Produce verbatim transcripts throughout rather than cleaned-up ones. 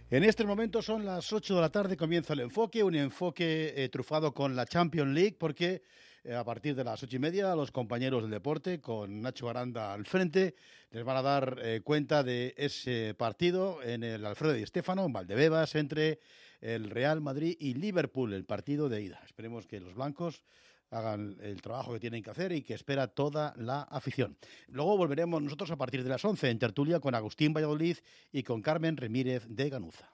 En estos momentos son las ocho de la tarde, comienza el enfoque, un enfoque eh, trufado con la Champions League, porque eh, a partir de las ocho y media los compañeros del deporte, con Nacho Aranda al frente, les van a dar eh, cuenta de ese partido en el Alfredo Di Stéfano, en Valdebebas, entre el Real Madrid y Liverpool, el partido de ida. Esperemos que los blancos hagan el trabajo que tienen que hacer y que espera toda la afición. Luego volveremos nosotros a partir de las once en tertulia con Agustín Valladolid y con Carmen Remírez de Ganuza.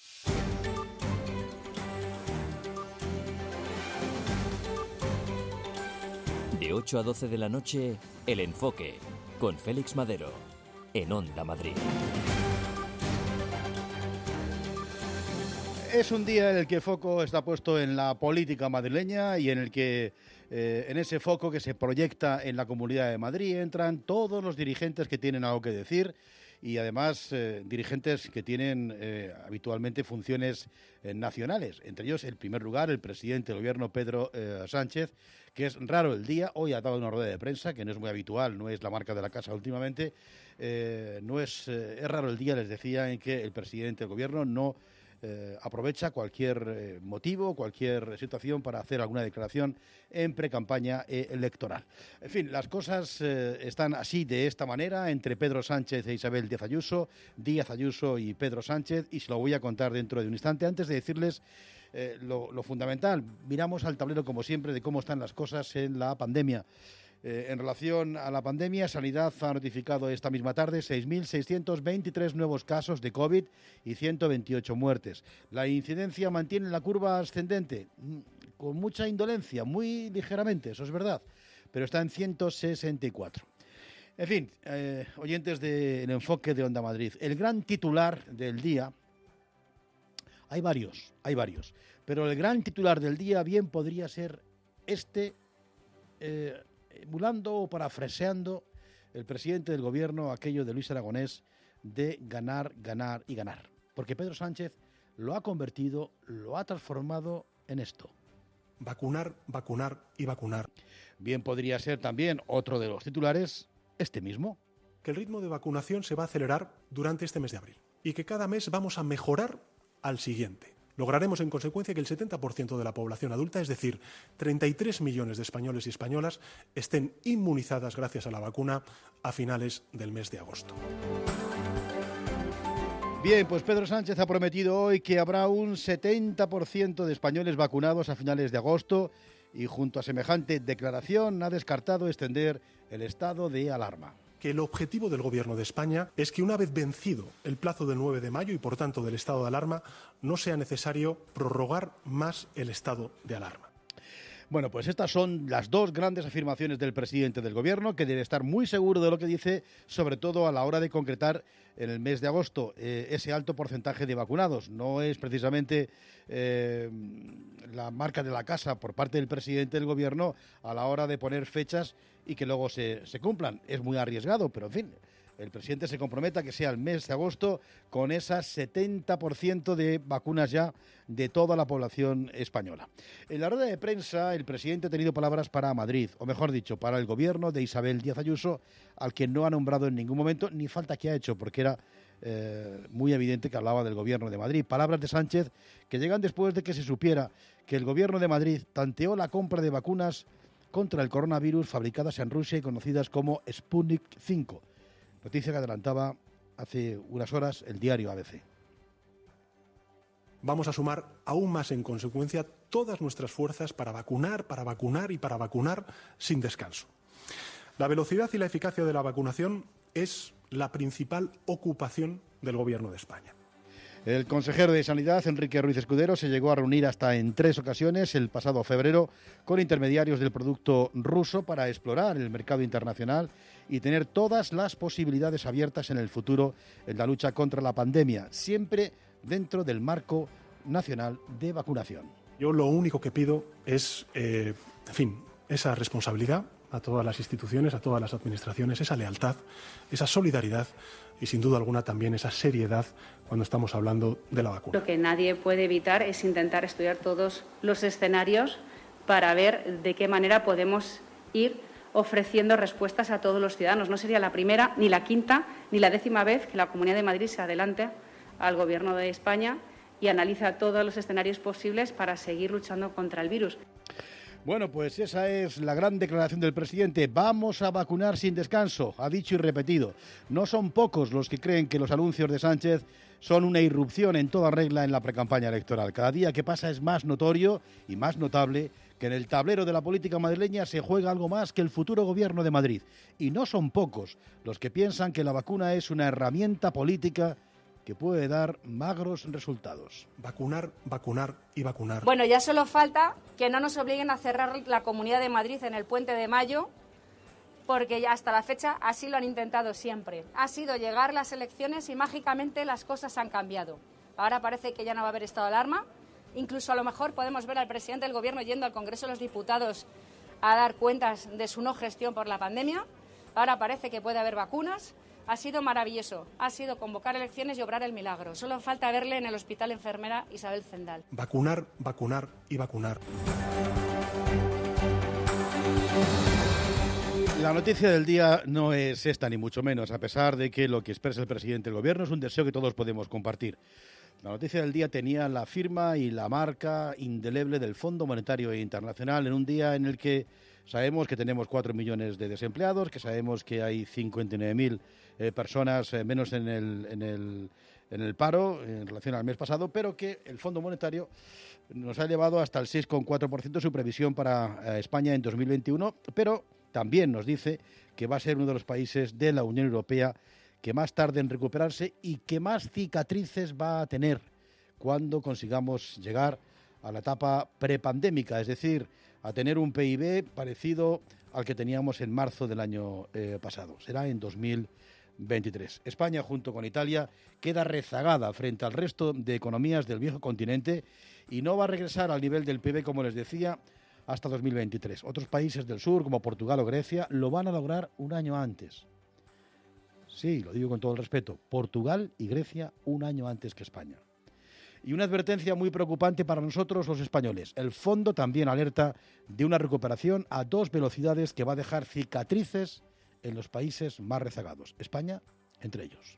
De ocho a doce de la noche, El Enfoque, con Félix Madero, en Onda Madrid. Es un día en el que el foco está puesto en la política madrileña y en el que eh, en ese foco que se proyecta en la Comunidad de Madrid entran todos los dirigentes que tienen algo que decir y además eh, dirigentes que tienen eh, habitualmente funciones eh, nacionales. Entre ellos, en primer lugar, el presidente del Gobierno, Pedro eh, Sánchez, que es raro el día. Hoy ha dado una rueda de prensa que no es muy habitual, no es la marca de la casa últimamente. Eh, no es, eh, es raro el día, les decía, en que el presidente del Gobierno no Eh, aprovecha cualquier eh, motivo, cualquier situación para hacer alguna declaración en precampaña eh, electoral. En fin, las cosas eh, están así, de esta manera, entre Pedro Sánchez e Isabel Díaz Ayuso, Díaz Ayuso y Pedro Sánchez, y se lo voy a contar dentro de un instante. Antes de decirles eh, lo, lo fundamental, miramos al tablero, como siempre, de cómo están las cosas en la pandemia. Eh, en relación a la pandemia, Sanidad ha notificado esta misma tarde seis mil seiscientos veintitrés nuevos casos de COVID y ciento veintiocho muertes. La incidencia mantiene la curva ascendente, con mucha indolencia, muy ligeramente, eso es verdad, pero está en ciento sesenta y cuatro. En fin, eh, oyentes del Enfoque de Onda Madrid, el gran titular del día, hay varios, hay varios, pero el gran titular del día bien podría ser este, eh, emulando o parafraseando el presidente del Gobierno, aquello de Luis Aragonés, de ganar, ganar y ganar. Porque Pedro Sánchez lo ha convertido, lo ha transformado en esto. Vacunar, vacunar y vacunar. Bien podría ser también otro de los titulares, este mismo. Que el ritmo de vacunación se va a acelerar durante este mes de abril y que cada mes vamos a mejorar al siguiente. Lograremos, en consecuencia, que el setenta por ciento de la población adulta, es decir, treinta y tres millones de españoles y españolas, estén inmunizadas gracias a la vacuna a finales del mes de agosto. Bien, pues Pedro Sánchez ha prometido hoy que habrá un setenta por ciento de españoles vacunados a finales de agosto y, junto a semejante declaración, ha descartado extender el estado de alarma. Que el objetivo del Gobierno de España es que, una vez vencido el plazo del nueve de mayo y, por tanto, del estado de alarma, no sea necesario prorrogar más el estado de alarma. Bueno, pues estas son las dos grandes afirmaciones del presidente del Gobierno, que debe estar muy seguro de lo que dice, sobre todo a la hora de concretar en el mes de agosto eh, ese alto porcentaje de vacunados. No es precisamente eh, la marca de la casa por parte del presidente del Gobierno a la hora de poner fechas y que luego se, se cumplan. Es muy arriesgado, pero en fin, el presidente se compromete a que sea el mes de agosto con ese setenta por ciento de vacunas ya de toda la población española. En la rueda de prensa, el presidente ha tenido palabras para Madrid, o mejor dicho, para el Gobierno de Isabel Díaz Ayuso, al que no ha nombrado en ningún momento, ni falta que ha hecho, porque era eh, muy evidente que hablaba del Gobierno de Madrid. Palabras de Sánchez que llegan después de que se supiera que el Gobierno de Madrid tanteó la compra de vacunas contra el coronavirus fabricadas en Rusia y conocidas como Sputnik cinco. Noticia que adelantaba hace unas horas el diario A B C. Vamos a sumar aún más, en consecuencia, todas nuestras fuerzas para vacunar, para vacunar y para vacunar sin descanso. La velocidad y la eficacia de la vacunación es la principal ocupación del Gobierno de España. El consejero de Sanidad, Enrique Ruiz Escudero, se llegó a reunir hasta en tres ocasiones el pasado febrero con intermediarios del producto ruso para explorar el mercado internacional y tener todas las posibilidades abiertas en el futuro en la lucha contra la pandemia, siempre dentro del marco nacional de vacunación. Yo lo único que pido es, eh, en fin, esa responsabilidad a todas las instituciones, a todas las administraciones, esa lealtad, esa solidaridad y, sin duda alguna, también esa seriedad cuando estamos hablando de la vacuna. Lo que nadie puede evitar es intentar estudiar todos los escenarios para ver de qué manera podemos ir ofreciendo respuestas a todos los ciudadanos. No sería la primera, ni la quinta, ni la décima vez que la Comunidad de Madrid se adelante al Gobierno de España y analiza todos los escenarios posibles para seguir luchando contra el virus. Bueno, pues esa es la gran declaración del presidente. Vamos a vacunar sin descanso, ha dicho y repetido. No son pocos los que creen que los anuncios de Sánchez son una irrupción en toda regla en la precampaña electoral. Cada día que pasa es más notorio y más notable que en el tablero de la política madrileña se juega algo más que el futuro gobierno de Madrid. Y no son pocos los que piensan que la vacuna es una herramienta política que puede dar magros resultados. Vacunar, vacunar y vacunar. Bueno, ya solo falta que no nos obliguen a cerrar la Comunidad de Madrid en el Puente de Mayo, porque ya hasta la fecha así lo han intentado siempre. Ha sido llegar las elecciones y mágicamente las cosas han cambiado. Ahora parece que ya no va a haber estado de alarma. Incluso a lo mejor podemos ver al presidente del Gobierno yendo al Congreso de los Diputados a dar cuentas de su no gestión por la pandemia. Ahora parece que puede haber vacunas. Ha sido maravilloso, ha sido convocar elecciones y obrar el milagro. Solo falta verle en el hospital enfermera Isabel Zendal. Vacunar, vacunar y vacunar. La noticia del día no es esta, ni mucho menos, a pesar de que lo que expresa el presidente del Gobierno es un deseo que todos podemos compartir. La noticia del día tenía la firma y la marca indeleble del Fondo Monetario Internacional en un día en el que sabemos que tenemos cuatro millones de desempleados, que sabemos que hay cincuenta y nueve mil eh, personas eh, menos en el, en, el, en el paro en relación al mes pasado, pero que el Fondo Monetario nos ha llevado hasta el seis coma cuatro por ciento su previsión para eh, España en dos mil veintiuno, pero también nos dice que va a ser uno de los países de la Unión Europea que más tarde en recuperarse y que más cicatrices va a tener cuando consigamos llegar a la etapa prepandémica, es decir, a tener un P I B parecido al que teníamos en marzo del año eh, pasado. Será en dos mil veintitrés. España, junto con Italia, queda rezagada frente al resto de economías del viejo continente y no va a regresar al nivel del P I B, como les decía, hasta dos mil veintitrés. Otros países del sur, como Portugal o Grecia, lo van a lograr un año antes. Sí, lo digo con todo el respeto. Portugal y Grecia un año antes que España. Y una advertencia muy preocupante para nosotros los españoles. El fondo también alerta de una recuperación a dos velocidades que va a dejar cicatrices en los países más rezagados. España, entre ellos.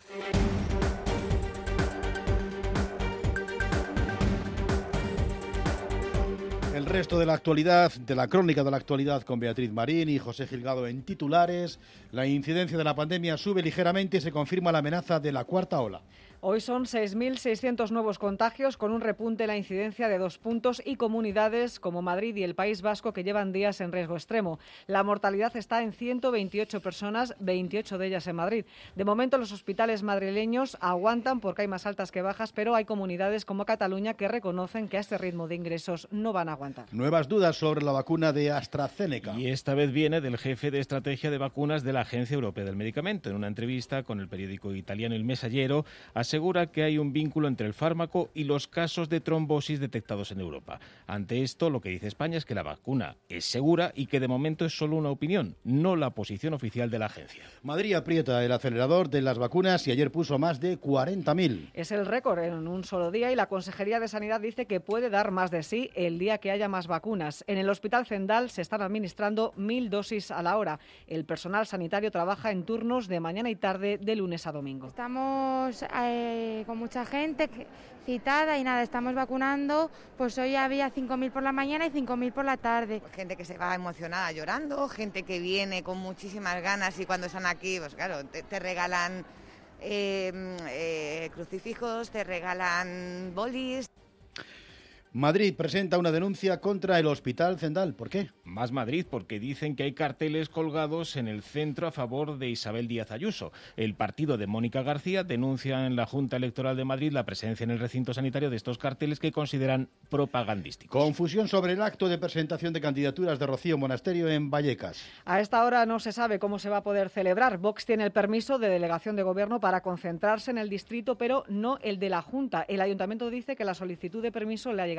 El resto de la actualidad, de la crónica de la actualidad con Beatriz Marín y José Gilgado en titulares. La incidencia de la pandemia sube ligeramente y se confirma la amenaza de la cuarta ola. Hoy son seis mil seiscientos nuevos contagios, con un repunte en la incidencia de dos puntos y comunidades como Madrid y el País Vasco que llevan días en riesgo extremo. La mortalidad está en ciento veintiocho personas, veintiocho de ellas en Madrid. De momento los hospitales madrileños aguantan porque hay más altas que bajas, pero hay comunidades como Cataluña que reconocen que a este ritmo de ingresos no van a aguantar. Nuevas dudas sobre la vacuna de AstraZeneca. Y esta vez viene del jefe de estrategia de vacunas de la Agencia Europea del Medicamento. En una entrevista con el periódico italiano El Messaggero, asegura que hay un vínculo entre el fármaco y los casos de trombosis detectados en Europa. Ante esto, lo que dice España es que la vacuna es segura y que de momento es solo una opinión, no la posición oficial de la agencia. Madrid aprieta el acelerador de las vacunas y ayer puso más de cuarenta mil. Es el récord en un solo día y la Consejería de Sanidad dice que puede dar más de sí el día que haya más vacunas. En el Hospital Zendal se están administrando mil dosis a la hora. El personal sanitario trabaja en turnos de mañana y tarde de lunes a domingo. Estamos eh, con mucha gente citada y nada, estamos vacunando, pues hoy había cinco mil por la mañana y cinco mil por la tarde. Gente que se va emocionada llorando, gente que viene con muchísimas ganas y cuando están aquí, pues claro, te, te regalan eh, eh, crucifijos, te regalan bolis. Madrid presenta una denuncia contra el Hospital Zendal. ¿Por qué? Más Madrid, porque dicen que hay carteles colgados en el centro a favor de Isabel Díaz Ayuso. El partido de Mónica García denuncia en la Junta Electoral de Madrid la presencia en el recinto sanitario de estos carteles que consideran propagandísticos. Confusión sobre el acto de presentación de candidaturas de Rocío Monasterio en Vallecas. A esta hora no se sabe cómo se va a poder celebrar. Vox tiene el permiso de delegación de gobierno para concentrarse en el distrito, pero no el de la Junta. El ayuntamiento dice que la solicitud de permiso le ha llegado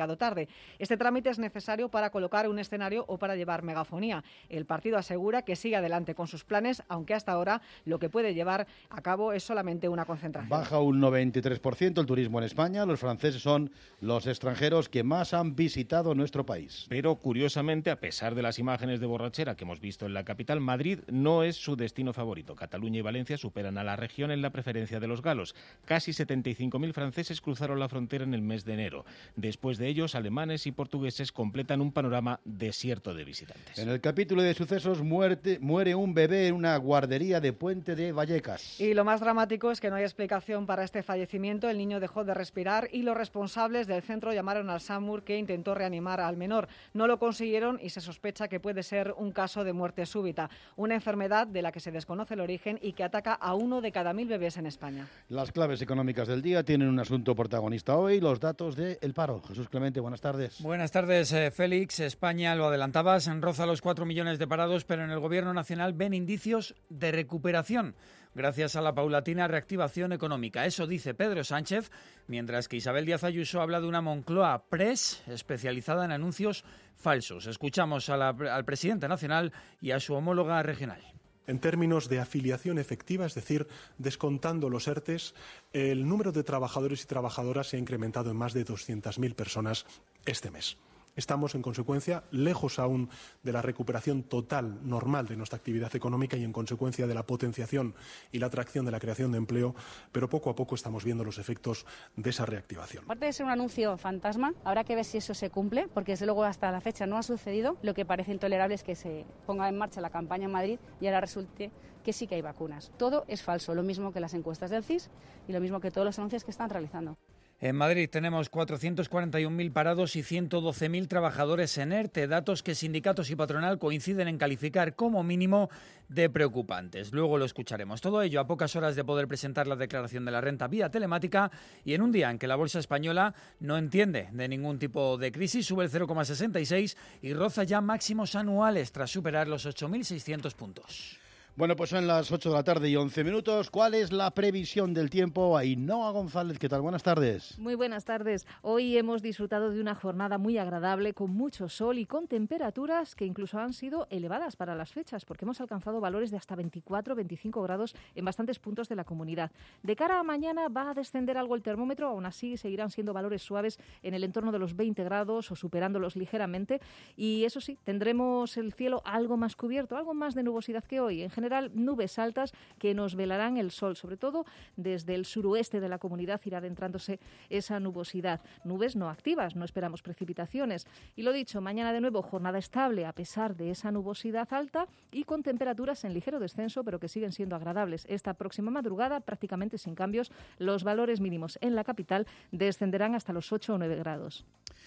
llegado tarde. Este trámite es necesario para colocar un escenario o para llevar megafonía. El partido asegura que sigue adelante con sus planes, aunque hasta ahora lo que puede llevar a cabo es solamente una concentración. Baja un noventa y tres por ciento el turismo en España. Los franceses son los extranjeros que más han visitado nuestro país. Pero curiosamente, a pesar de las imágenes de borrachera que hemos visto en la capital, Madrid no es su destino favorito. Cataluña y Valencia superan a la región en la preferencia de los galos. Casi setenta y cinco mil franceses cruzaron la frontera en el mes de enero. Después de ellos, alemanes y portugueses completan un panorama desierto de visitantes. En el capítulo de sucesos, muerte, muere un bebé en una guardería de Puente de Vallecas. Y lo más dramático es que no hay explicación para este fallecimiento. El niño dejó de respirar y los responsables del centro llamaron al SAMUR, que intentó reanimar al menor. No lo consiguieron y se sospecha que puede ser un caso de muerte súbita, una enfermedad de la que se desconoce el origen y que ataca a uno de cada mil bebés en España. Las claves económicas del día tienen un asunto protagonista hoy, los datos del paro. Jesús Clemente, buenas tardes. Buenas tardes, eh, Félix. España, lo adelantabas, roza los cuatro millones de parados, pero en el Gobierno Nacional ven indicios de recuperación gracias a la paulatina reactivación económica. Eso dice Pedro Sánchez, mientras que Isabel Díaz Ayuso habla de una Moncloa Press especializada en anuncios falsos. Escuchamos a la, al presidente nacional y a su homóloga regional. En términos de afiliación efectiva, es decir, descontando los ERTES, el número de trabajadores y trabajadoras se ha incrementado en más de doscientas mil personas este mes. Estamos, en consecuencia, lejos aún de la recuperación total, normal de nuestra actividad económica y, en consecuencia, de la potenciación y la atracción de la creación de empleo, pero poco a poco estamos viendo los efectos de esa reactivación. Aparte de ser un anuncio fantasma, habrá que ver si eso se cumple, porque desde luego hasta la fecha no ha sucedido. Lo que parece intolerable es que se ponga en marcha la campaña en Madrid y ahora resulte que sí que hay vacunas. Todo es falso, lo mismo que las encuestas del C I S y lo mismo que todos los anuncios que están realizando. En Madrid tenemos cuatrocientos cuarenta y un mil parados y ciento doce mil trabajadores en ERTE, datos que sindicatos y patronal coinciden en calificar como mínimo de preocupantes. Luego lo escucharemos. Todo ello a pocas horas de poder presentar la declaración de la renta vía telemática y en un día en que la bolsa española no entiende de ningún tipo de crisis, sube el cero coma sesenta y seis y roza ya máximos anuales tras superar los ocho mil seiscientos puntos. Bueno, pues son las ocho de la tarde y once minutos. ¿Cuál es la previsión del tiempo? Ainhoa González, ¿qué tal? Buenas tardes. Muy buenas tardes. Hoy hemos disfrutado de una jornada muy agradable, con mucho sol y con temperaturas que incluso han sido elevadas para las fechas, porque hemos alcanzado valores de hasta veinticuatro, veinticinco grados en bastantes puntos de la comunidad. De cara a mañana va a descender algo el termómetro, aún así seguirán siendo valores suaves en el entorno de los veinte grados o superándolos ligeramente. Y eso sí, tendremos el cielo algo más cubierto, algo más de nubosidad que hoy. En general, nubes altas que nos velarán el sol, sobre todo desde el suroeste de la comunidad irá adentrándose esa nubosidad. Nubes no activas, no esperamos precipitaciones. Y lo dicho, mañana de nuevo jornada estable a pesar de esa nubosidad alta y con temperaturas en ligero descenso, pero que siguen siendo agradables. Esta próxima madrugada prácticamente sin cambios, los valores mínimos en la capital descenderán hasta los ocho o nueve grados.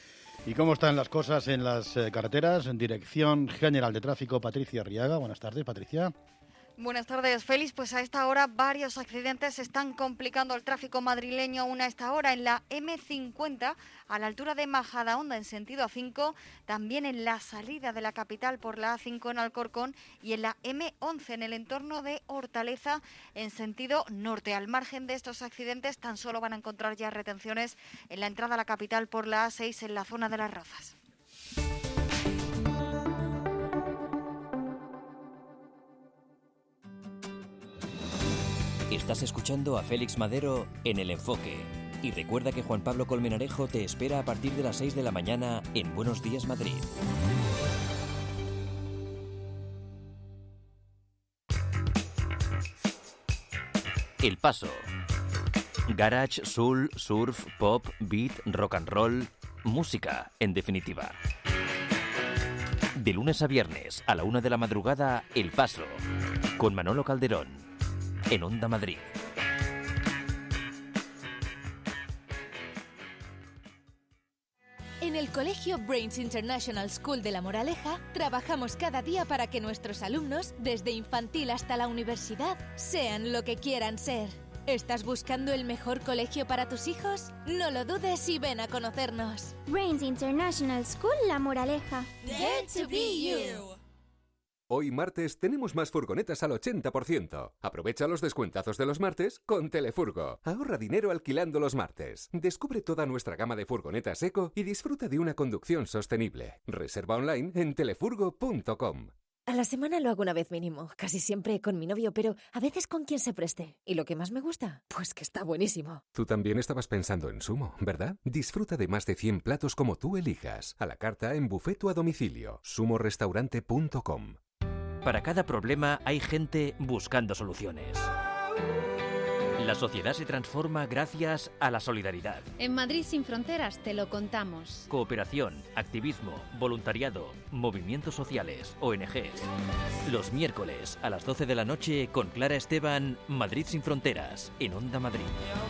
¿Y cómo están las cosas en las eh, carreteras? En Dirección General de Tráfico, Patricia Arriaga. Buenas tardes, Patricia. Buenas tardes, Félix. Pues a esta hora varios accidentes están complicando el tráfico madrileño aún a esta hora en la eme cincuenta, a la altura de Majadahonda en sentido A cinco, también en la salida de la capital por la A cinco en Alcorcón y en la eme once en el entorno de Hortaleza en sentido norte. Al margen de estos accidentes tan solo van a encontrar ya retenciones en la entrada a la capital por la A seis en la zona de Las Rozas. Estás escuchando a Félix Madero en El Enfoque. Y recuerda que Juan Pablo Colmenarejo te espera a partir de las seis de la mañana en Buenos Días Madrid. El Paso. Garage, soul, surf, pop, beat, rock and roll. Música, en definitiva. De lunes a viernes, a la una de la madrugada, El Paso. Con Manolo Calderón. En Onda Madrid. En el Colegio Brains International School de La Moraleja trabajamos cada día para que nuestros alumnos, desde infantil hasta la universidad, sean lo que quieran ser. ¿Estás buscando el mejor colegio para tus hijos? No lo dudes y ven a conocernos. Brains International School La Moraleja. Dare to be you. Hoy martes tenemos más furgonetas al ochenta por ciento. Aprovecha los descuentazos de los martes con Telefurgo. Ahorra dinero alquilando los martes. Descubre toda nuestra gama de furgonetas eco y disfruta de una conducción sostenible. Reserva online en telefurgo punto com. A la semana lo hago una vez mínimo, casi siempre con mi novio, pero a veces con quien se preste. ¿Y lo que más me gusta? Pues que está buenísimo. Tú también estabas pensando en Sumo, ¿verdad? Disfruta de más de cien platos como tú elijas. A la carta en buffet o a domicilio. sumo restaurante punto com. Para cada problema hay gente buscando soluciones. La sociedad se transforma gracias a la solidaridad. En Madrid sin fronteras te lo contamos. Cooperación, activismo, voluntariado, movimientos sociales, O N Ges. Los miércoles a las doce de la noche con Clara Esteban, Madrid sin fronteras, en Onda Madrid.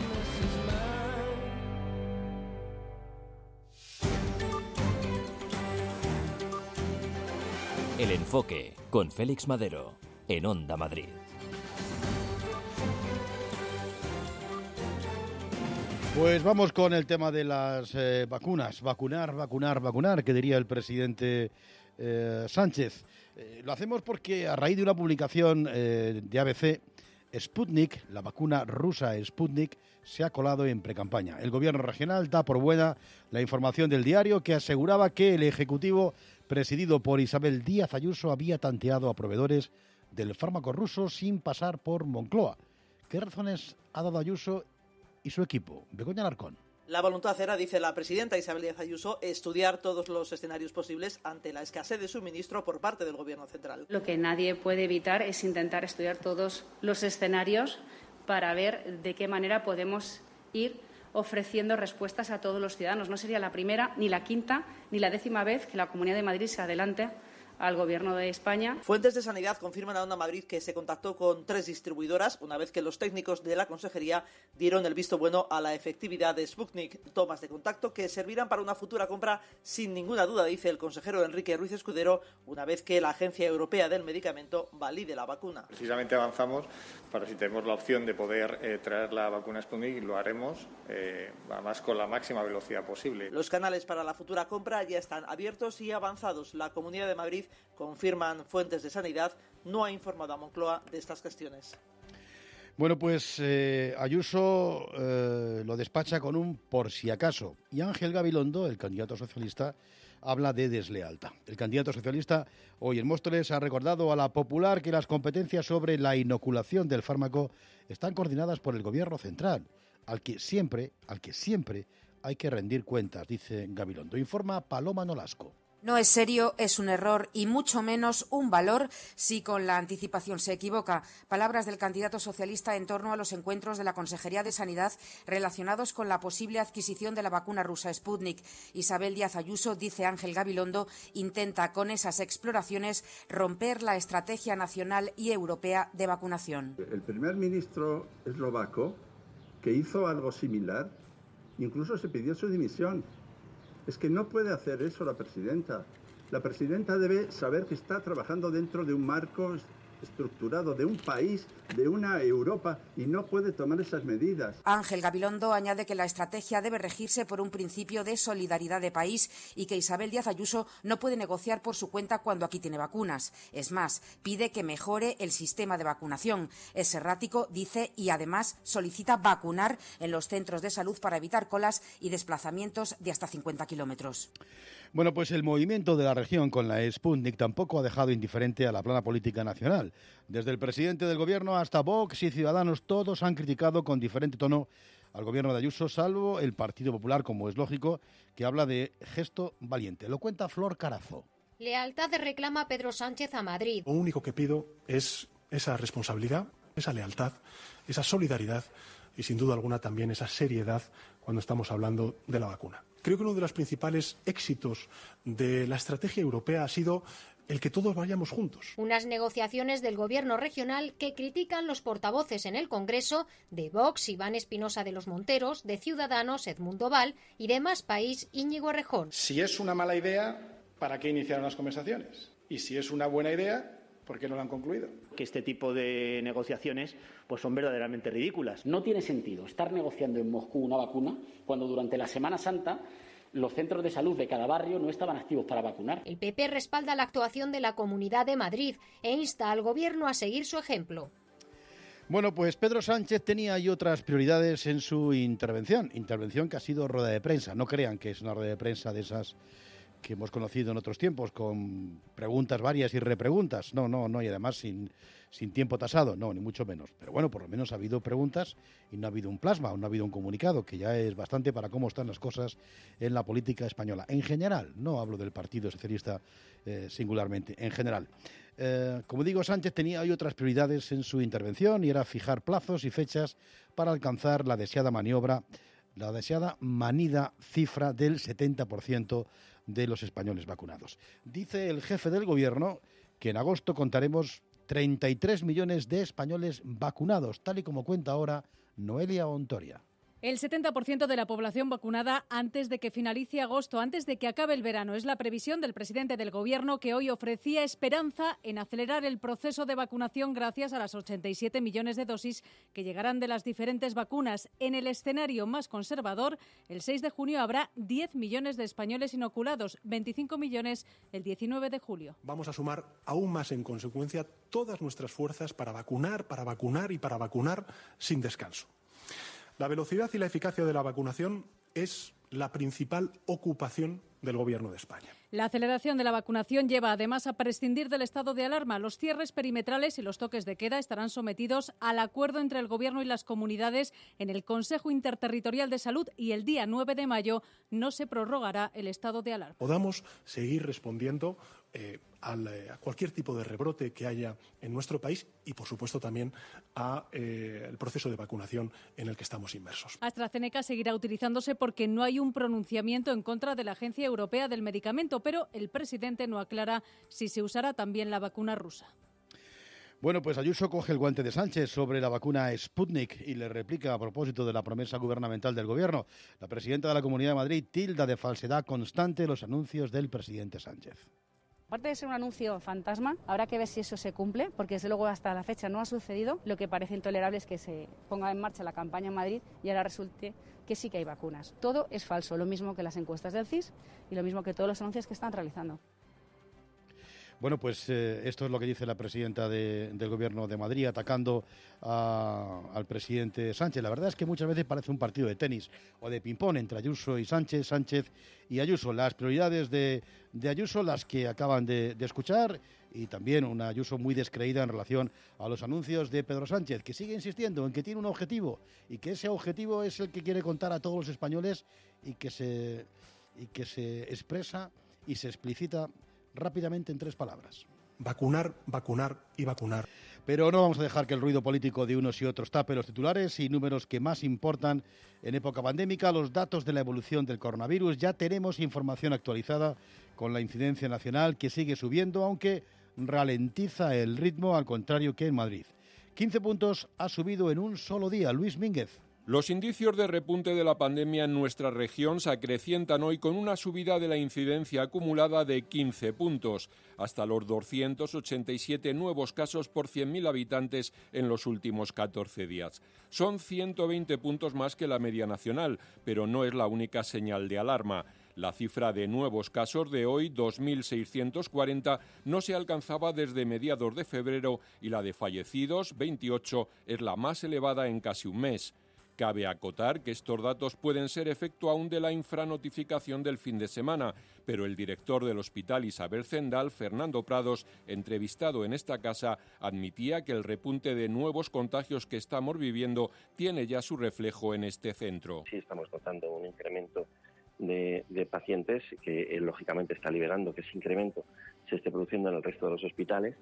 El enfoque con Félix Madero, en Onda Madrid. Pues vamos con el tema de las eh, vacunas. Vacunar, vacunar, vacunar, que diría el presidente eh, Sánchez. Eh, lo hacemos porque a raíz de una publicación eh, de A B C, Sputnik, la vacuna rusa Sputnik, se ha colado en precampaña. El gobierno regional da por buena la información del diario que aseguraba que el Ejecutivo, presidido por Isabel Díaz Ayuso, había tanteado a proveedores del fármaco ruso sin pasar por Moncloa. ¿Qué razones ha dado Ayuso y su equipo? Begoña Alarcón. La voluntad era, dice la presidenta Isabel Díaz Ayuso, estudiar todos los escenarios posibles ante la escasez de suministro por parte del Gobierno central. Lo que nadie puede evitar es intentar estudiar todos los escenarios para ver de qué manera podemos ir ofreciendo respuestas a todos los ciudadanos. No sería la primera, ni la quinta, ni la décima vez que la Comunidad de Madrid se adelante al Gobierno de España. Fuentes de Sanidad confirman a Onda Madrid que se contactó con tres distribuidoras una vez que los técnicos de la Consejería dieron el visto bueno a la efectividad de Sputnik. Tomas de contacto que servirán para una futura compra sin ninguna duda, dice el consejero Enrique Ruiz Escudero, una vez que la Agencia Europea del Medicamento valide la vacuna. Precisamente avanzamos para, si tenemos la opción de poder eh, traer la vacuna Sputnik, lo haremos, eh, además con la máxima velocidad posible. Los canales para la futura compra ya están abiertos y avanzados. La Comunidad de Madrid, confirman fuentes de Sanidad, no ha informado a Moncloa de estas cuestiones. Bueno, pues eh, Ayuso eh, lo despacha con un por si acaso. Y Ángel Gabilondo, el candidato socialista, habla de deslealtad. El candidato socialista hoy en Móstoles ha recordado a la Popular que las competencias sobre la inoculación del fármaco están coordinadas por el Gobierno central, al que siempre, al que siempre hay que rendir cuentas, dice Gabilondo. Informa Paloma Nolasco. No es serio, es un error y mucho menos un valor si con la anticipación se equivoca. Palabras del candidato socialista en torno a los encuentros de la Consejería de Sanidad relacionados con la posible adquisición de la vacuna rusa Sputnik. Isabel Díaz Ayuso, dice Ángel Gabilondo, intenta con esas exploraciones romper la estrategia nacional y europea de vacunación. El primer ministro eslovaco, que hizo algo similar, incluso se pidió su dimisión. Es que no puede hacer eso la presidenta. La presidenta debe saber que está trabajando dentro de un marco estructurado, de un país, de una Europa, y no puede tomar esas medidas. Ángel Gabilondo añade que la estrategia debe regirse por un principio de solidaridad de país y que Isabel Díaz Ayuso no puede negociar por su cuenta cuando aquí tiene vacunas. Es más, pide que mejore el sistema de vacunación. Es errático, dice, y además solicita vacunar en los centros de salud para evitar colas y desplazamientos de hasta cincuenta kilómetros. Bueno, pues el movimiento de la región con la Sputnik tampoco ha dejado indiferente a la plana política nacional. Desde el presidente del Gobierno hasta Vox y Ciudadanos, todos han criticado con diferente tono al Gobierno de Ayuso, salvo el Partido Popular, como es lógico, que habla de gesto valiente. Lo cuenta Flor Carazo. Lealtad reclama Pedro Sánchez a Madrid. Lo único que pido es esa responsabilidad, esa lealtad, esa solidaridad y, sin duda alguna, también esa seriedad cuando estamos hablando de la vacuna. Creo que uno de los principales éxitos de la estrategia europea ha sido el que todos vayamos juntos. Unas negociaciones del Gobierno regional que critican los portavoces en el Congreso de Vox, Iván Espinosa de los Monteros, de Ciudadanos, Edmundo Val, y de Más País, Íñigo Errejón. Si es una mala idea, ¿para qué iniciaron las conversaciones? Y si es una buena idea, ¿por qué no la han concluido? Que este tipo de negociaciones pues son verdaderamente ridículas. No tiene sentido estar negociando en Moscú una vacuna cuando durante la Semana Santa los centros de salud de cada barrio no estaban activos para vacunar. El P P respalda la actuación de la Comunidad de Madrid e insta al Gobierno a seguir su ejemplo. Bueno, pues Pedro Sánchez tenía ahí otras prioridades en su intervención, intervención que ha sido rueda de prensa. No crean que es una rueda de prensa de esas que hemos conocido en otros tiempos, con preguntas varias y repreguntas. No, no, no, y además sin, sin tiempo tasado, no, ni mucho menos. Pero bueno, por lo menos ha habido preguntas y no ha habido un plasma, o no ha habido un comunicado, que ya es bastante para cómo están las cosas en la política española. En general, no hablo del Partido Socialista eh, singularmente, en general. Eh, como digo, Sánchez tenía hoy otras prioridades en su intervención y era fijar plazos y fechas para alcanzar la deseada maniobra, la deseada manida cifra del setenta por ciento de los españoles vacunados. Dice el jefe del Gobierno que en agosto contaremos treinta y tres millones de españoles vacunados, tal y como cuenta ahora Noelia Ontoria. El setenta por ciento de la población vacunada antes de que finalice agosto, antes de que acabe el verano. Es la previsión del presidente del Gobierno, que hoy ofrecía esperanza en acelerar el proceso de vacunación gracias a las ochenta y siete millones de dosis que llegarán de las diferentes vacunas. En el escenario más conservador, el seis de junio habrá diez millones de españoles inoculados, veinticinco millones el diecinueve de julio. Vamos a sumar aún más en consecuencia todas nuestras fuerzas para vacunar, para vacunar y para vacunar sin descanso. La velocidad y la eficacia de la vacunación es la principal ocupación del Gobierno de España. La aceleración de la vacunación lleva además a prescindir del estado de alarma. Los cierres perimetrales y los toques de queda estarán sometidos al acuerdo entre el Gobierno y las comunidades en el Consejo Interterritorial de Salud, y el día nueve de mayo no se prorrogará el estado de alarma. Podamos seguir respondiendo eh, al, eh, a cualquier tipo de rebrote que haya en nuestro país y, por supuesto, también al eh, proceso de vacunación en el que estamos inmersos. AstraZeneca seguirá utilizándose porque no hay un pronunciamiento en contra de la Agencia Europea del Medicamento, pero el presidente no aclara si se usará también la vacuna rusa. Bueno, pues Ayuso coge el guante de Sánchez sobre la vacuna Sputnik y le replica a propósito de la promesa gubernamental del Gobierno. La presidenta de la Comunidad de Madrid tilda de falsedad constante los anuncios del presidente Sánchez. Aparte de ser un anuncio fantasma, habrá que ver si eso se cumple, porque desde luego hasta la fecha no ha sucedido. Lo que parece intolerable es que se ponga en marcha la campaña en Madrid y ahora resulte que sí que hay vacunas. Todo es falso, lo mismo que las encuestas del C I S y lo mismo que todos los anuncios que están realizando. Bueno, pues eh, esto es lo que dice la presidenta de, del Gobierno de Madrid, atacando a, al presidente Sánchez. La verdad es que muchas veces parece un partido de tenis o de ping-pong entre Ayuso y Sánchez, Sánchez y Ayuso. Las prioridades de, de Ayuso, las que acaban de, de escuchar, y también una Ayuso muy descreída en relación a los anuncios de Pedro Sánchez, que sigue insistiendo en que tiene un objetivo y que ese objetivo es el que quiere contar a todos los españoles y que se, y que se expresa y se explicita rápidamente en tres palabras. Vacunar, vacunar y vacunar. Pero no vamos a dejar que el ruido político de unos y otros tape los titulares y números que más importan en época pandémica, los datos de la evolución del coronavirus. Ya tenemos información actualizada con la incidencia nacional, que sigue subiendo, aunque ralentiza el ritmo, al contrario que en Madrid. quince puntos ha subido en un solo día. Luis Mínguez. Los indicios de repunte de la pandemia en nuestra región se acrecientan hoy con una subida de la incidencia acumulada de quince puntos, hasta los doscientos ochenta y siete nuevos casos por cien mil habitantes en los últimos catorce días. Son ciento veinte puntos más que la media nacional, pero no es la única señal de alarma. La cifra de nuevos casos de hoy, dos mil seiscientos cuarenta, no se alcanzaba desde mediados de febrero y la de fallecidos, veintiocho, es la más elevada en casi un mes. Cabe acotar que estos datos pueden ser efecto aún de la infranotificación del fin de semana, pero el director del Hospital Isabel Zendal, Fernando Prados, entrevistado en esta casa, admitía que el repunte de nuevos contagios que estamos viviendo tiene ya su reflejo en este centro. Sí, estamos notando un incremento de, de pacientes que eh, lógicamente está liberando que ese incremento se esté produciendo en el resto de los hospitales.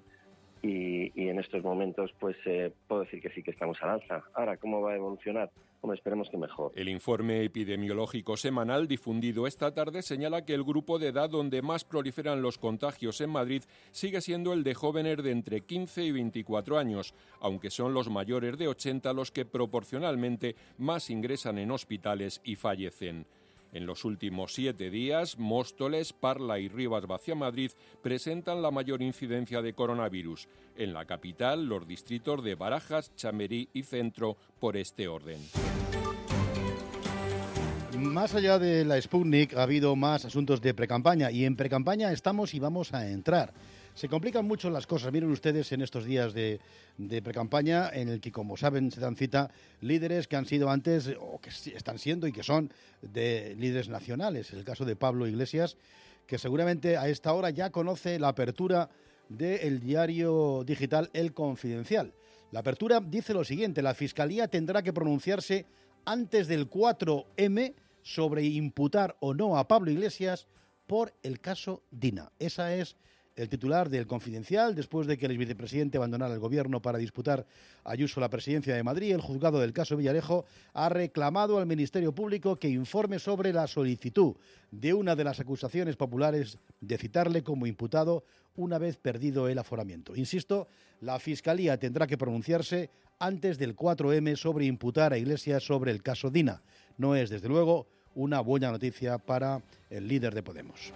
Y, y en estos momentos pues eh, puedo decir que sí que estamos al alza. Ahora, ¿cómo va a evolucionar? Hombre, esperemos que mejor. El informe epidemiológico semanal difundido esta tarde señala que el grupo de edad donde más proliferan los contagios en Madrid sigue siendo el de jóvenes de entre quince y veinticuatro años, aunque son los mayores de ochenta los que proporcionalmente más ingresan en hospitales y fallecen. En los últimos siete días, Móstoles, Parla y Rivas-Vaciamadrid presentan la mayor incidencia de coronavirus. En la capital, los distritos de Barajas, Chamberí y Centro, por este orden. Más allá de la Sputnik ha habido más asuntos de precampaña y en precampaña estamos y vamos a entrar. Se complican mucho las cosas. Miren ustedes en estos días de, de precampaña en el que, como saben, se dan cita líderes que han sido antes o que están siendo y que son de líderes nacionales. El caso de Pablo Iglesias, que seguramente a esta hora ya conoce la apertura del diario digital El Confidencial. La apertura dice lo siguiente: la Fiscalía tendrá que pronunciarse antes del cuatro eme sobre imputar o no a Pablo Iglesias por el caso Dina. Esa es el titular del Confidencial. Después de que el vicepresidente abandonara el gobierno para disputar a Ayuso la presidencia de Madrid, el juzgado del caso Villarejo ha reclamado al Ministerio Público que informe sobre la solicitud de una de las acusaciones populares de citarle como imputado una vez perdido el aforamiento. Insisto, la Fiscalía tendrá que pronunciarse antes del cuatro eme sobre imputar a Iglesias sobre el caso Dina. No es, desde luego, una buena noticia para el líder de Podemos.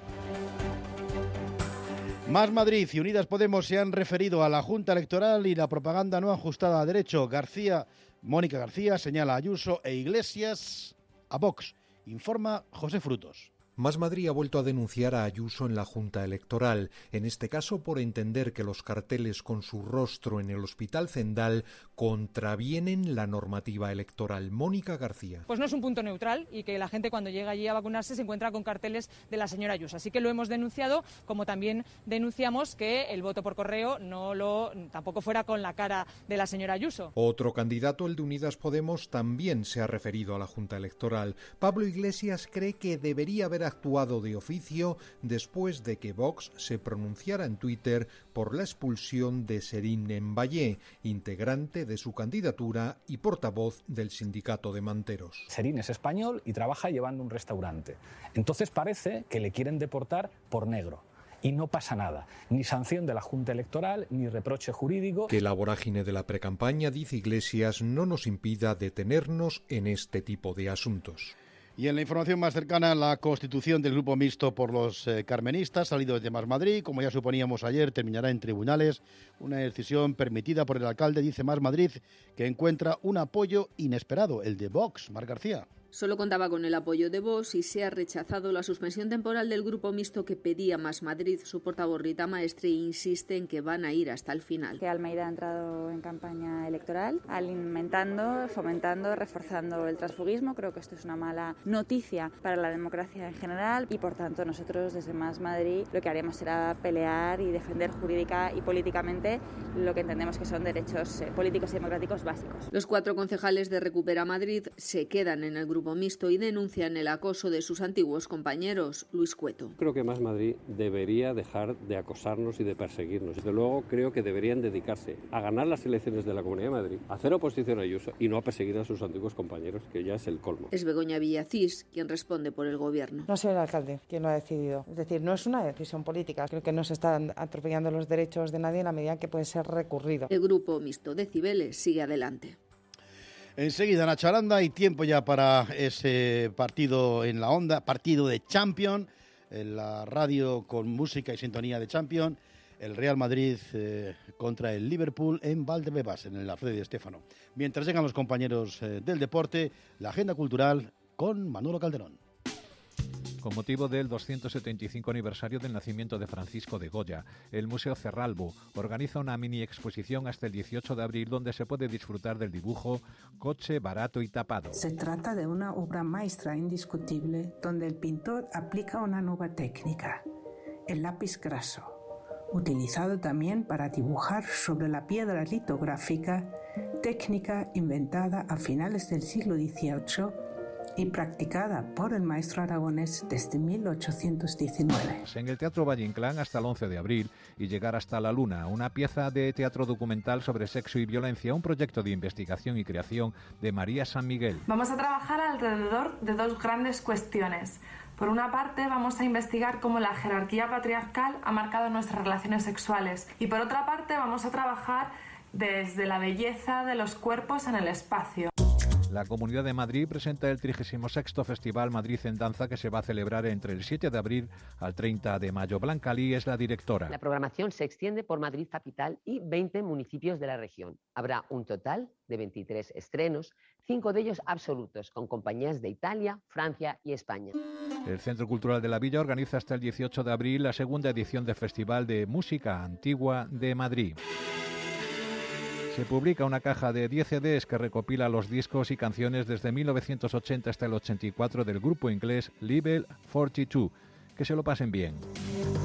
Más Madrid y Unidas Podemos se han referido a la Junta Electoral y la propaganda no ajustada a derecho. García, Mónica García señala a Ayuso e Iglesias a Vox. Informa José Frutos. Más Madrid ha vuelto a denunciar a Ayuso en la Junta Electoral, en este caso por entender que los carteles con su rostro en el Hospital Zendal contravienen la normativa electoral. Mónica García. Pues no es un punto neutral y que la gente cuando llega allí a vacunarse se encuentra con carteles de la señora Ayuso. Así que lo hemos denunciado, como también denunciamos que el voto por correo no lo tampoco fuera con la cara de la señora Ayuso. Otro candidato, el de Unidas Podemos, también se ha referido a la Junta Electoral. Pablo Iglesias cree que debería haber actuado de oficio después de que Vox se pronunciara en Twitter por la expulsión de Serín Emballé, integrante de su candidatura y portavoz del sindicato de manteros. Serín es español y trabaja llevando un restaurante. Entonces parece que le quieren deportar por negro. Y no pasa nada, ni sanción de la Junta Electoral, ni reproche jurídico. Que la vorágine de la precampaña, dice Iglesias, no nos impida detenernos en este tipo de asuntos. Y en la información más cercana, la constitución del grupo mixto por los eh, carmenistas, salido desde Más Madrid, como ya suponíamos ayer, terminará en tribunales. Una decisión permitida por el alcalde, dice Más Madrid, que encuentra un apoyo inesperado, el de Vox. Mar García. Solo contaba con el apoyo de Vox y se ha rechazado la suspensión temporal del grupo mixto que pedía Más Madrid. Su portavoz Rita Maestre insiste en que van a ir hasta el final. Que Almeida ha entrado en campaña electoral, alimentando, fomentando, reforzando el transfugismo. Creo que esto es una mala noticia para la democracia en general y, por tanto, nosotros desde Más Madrid lo que haremos será pelear y defender jurídica y políticamente lo que entendemos que son derechos políticos y democráticos básicos. Los cuatro concejales de Recupera Madrid se quedan en el grupo mixto y denuncian el acoso de sus antiguos compañeros. Luis Cueto. Creo que Más Madrid debería dejar de acosarnos y de perseguirnos. Desde luego creo que deberían dedicarse a ganar las elecciones de la Comunidad de Madrid, a hacer oposición a Ayuso y no a perseguir a sus antiguos compañeros, que ya es el colmo. Es Begoña Villacís quien responde por el gobierno. No soy el alcalde quien lo ha decidido. Es decir, no es una decisión política. Creo que no se están atropellando los derechos de nadie en la medida que puede ser recurrido. El grupo mixto de Cibeles sigue adelante. Enseguida Nacho Aranda, y tiempo ya para ese partido en la onda, partido de Champions, en la radio con música y sintonía de Champions, el Real Madrid eh, contra el Liverpool en Valdebebas, en el Alfredo Di Stéfano. Mientras llegan los compañeros eh, del deporte, la agenda cultural con Manolo Calderón. Con motivo del doscientos setenta y cinco aniversario del nacimiento de Francisco de Goya, el Museo Cerralbo organiza una mini exposición hasta el dieciocho de abril donde se puede disfrutar del dibujo Coche barato y tapado. Se trata de una obra maestra indiscutible donde el pintor aplica una nueva técnica, el lápiz graso, utilizado también para dibujar sobre la piedra litográfica, técnica inventada a finales del siglo dieciocho y practicada por el maestro aragonés desde mil ochocientos diecinueve. En el Teatro Valle Inclán hasta el once de abril y Llegar hasta la Luna, una pieza de teatro documental sobre sexo y violencia, un proyecto de investigación y creación de María San Miguel. Vamos a trabajar alrededor de dos grandes cuestiones. Por una parte, vamos a investigar cómo la jerarquía patriarcal ha marcado nuestras relaciones sexuales y por otra parte vamos a trabajar desde la belleza de los cuerpos en el espacio. La Comunidad de Madrid presenta el trigésimo sexto Festival Madrid en Danza, que se va a celebrar entre el siete de abril al treinta de mayo. Blanca Lee es la directora. La programación se extiende por Madrid capital y veinte municipios de la región. Habrá un total de veintitrés estrenos, cinco de ellos absolutos, con compañías de Italia, Francia y España. El Centro Cultural de la Villa organiza hasta el dieciocho de abril la segunda edición del Festival de Música Antigua de Madrid. Se publica una caja de diez C Ds que recopila los discos y canciones desde mil novecientos ochenta hasta el ochenta y cuatro del grupo inglés Level cuarenta y dos. Que se lo pasen bien.